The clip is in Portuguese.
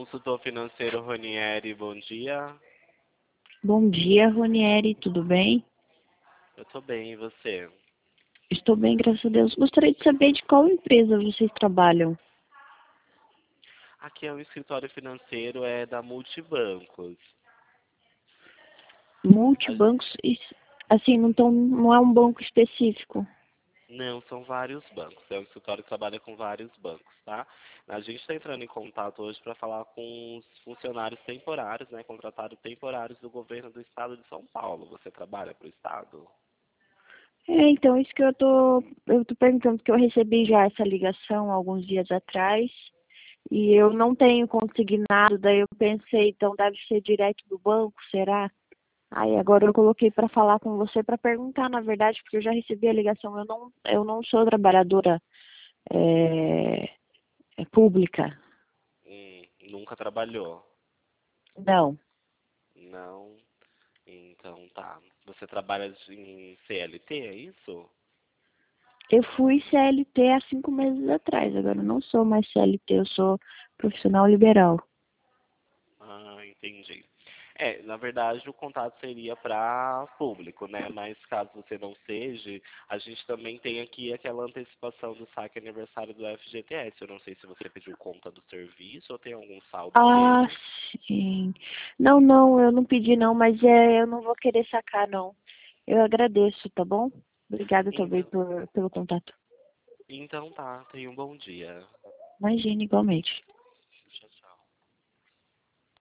Consultor financeiro Ronieri, bom dia. Bom dia, Ronieri, tudo bem? Eu tô bem, e você? Estou bem, graças a Deus. Gostaria de saber de qual empresa vocês trabalham. Aqui é o escritório financeiro da Multibancos. A- Multibancos, assim, não é um banco específico. Não, são vários bancos. É um escritório que trabalha com vários bancos, tá? A gente está entrando em contato hoje para falar com os funcionários temporários, né? Contratados temporários do governo do estado de São Paulo. Você trabalha para o estado? Então, isso que eu tô perguntando, porque eu recebi já essa ligação alguns dias atrás e eu não tenho consignado, daí eu pensei, então deve ser direto do banco, será? Aí agora eu coloquei para falar com você para perguntar, na verdade, porque eu já recebi a ligação. Eu não sou trabalhadora é, pública. Nunca trabalhou? Não. Não. Então tá. Você trabalha em CLT, é isso? Eu fui CLT há 5 meses atrás, agora eu não sou mais CLT, eu sou profissional liberal. Ah, entendi. Na verdade, o contato seria para público, né? Mas caso você não seja, a gente também tem aqui aquela antecipação do saque aniversário do FGTS. Eu não sei se você pediu conta do serviço ou tem algum saldo Ah, dele. sim. Não, não, eu não pedi não, mas eu não vou querer sacar não. Eu agradeço, tá bom? Obrigada também Então, pelo contato. então tá. Tenha um bom dia. Imagina, igualmente.